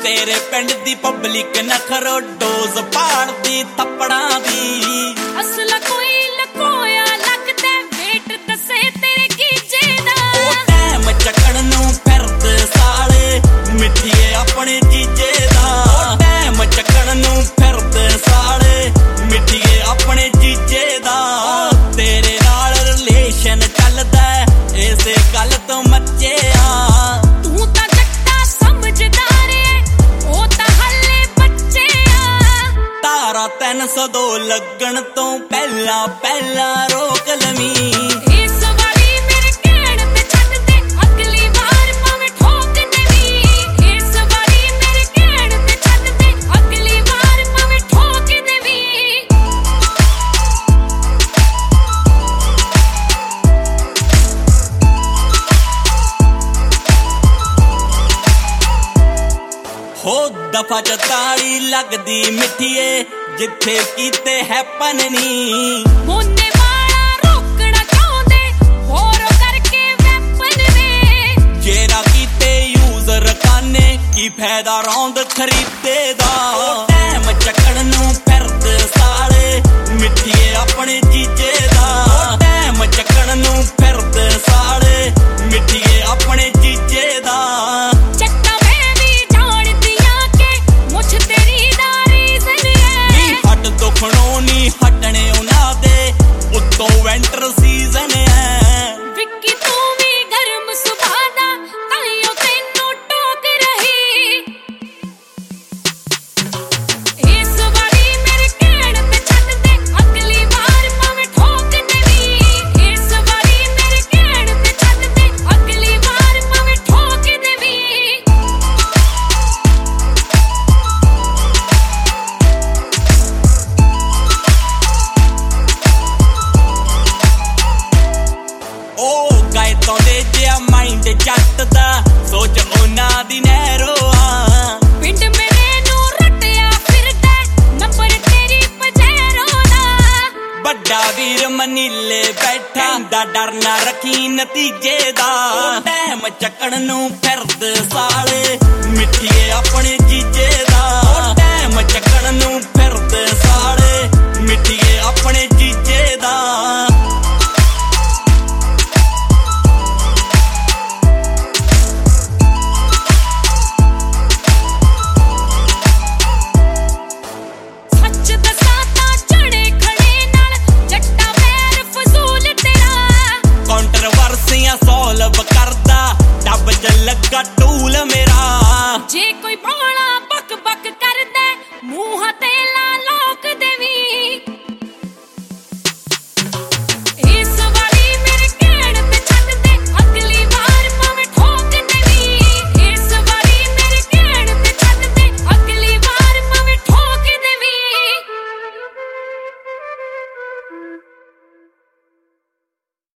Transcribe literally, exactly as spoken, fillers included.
तेरे पिंड दी public नखरो dose पाड़दी थप्पड़ां दी असला कोई लकोया लगदा वेट दसे तेरे कीजे दा ओ टैम चकण नूं फिरदे साले मिठिए अपने जीजे दा ओ टैम चकण नूं फिरदे साले मिठिए अपने जीजे दा तेरे नाल रिलेशन चलदा इसे गल तो मचे आ तू तां जट्टा समझदार ऐ ओ तां हल्ले बच्चे आ तारा तीन सौ दो लगन तो पहला पहला रोक लवी इस वाली मेरे कहण ते छड्ड दे अगली बार भावें ठोक देवी इस वाली मेरे कहण ते छड्ड दे अगली बार भावें ठोक देवी हो दफा चताली लगदी मिठिए जिथे कीते हैपन नी मोने वाला रोकना चाहुंदे होर करके वेपन ने जेरा कीते यूजर काने की फायदा रौंद खरीदे दा टैम चकण नूं फिरदे साले मिठिए अपने जीजे दा टैम चकण नूं फिरदे साले मिठिए अपने जीजे दा चट्टा मैं भी जानदियां के मुझ तेरी दा रीज़न है हट दुखणों नी हटने उना दे उत्तों विंटर सीजन है विक्की तू भी गर्म सुभाऽ दा ताइयों तैनूं टोक रही इस वाली मेरे कहण ते छड्ड दे अगली बार भावें ठोक देवी इस वाली मेरे कहण ते छड्ड दे अगली बार भावें ठोक देवी ओ गाए तो दे जिया माइंड जट दा सोच ओना दी नैरो आ पिंड मेरे नूं रटिया फिरदा नंबर तेरी पजैरो दा बड़ा वीर मनीले बैठा दा डर ना रखी नतीजे दा टैम चकण नूं फिरदे साले मिठिए अपने जीजे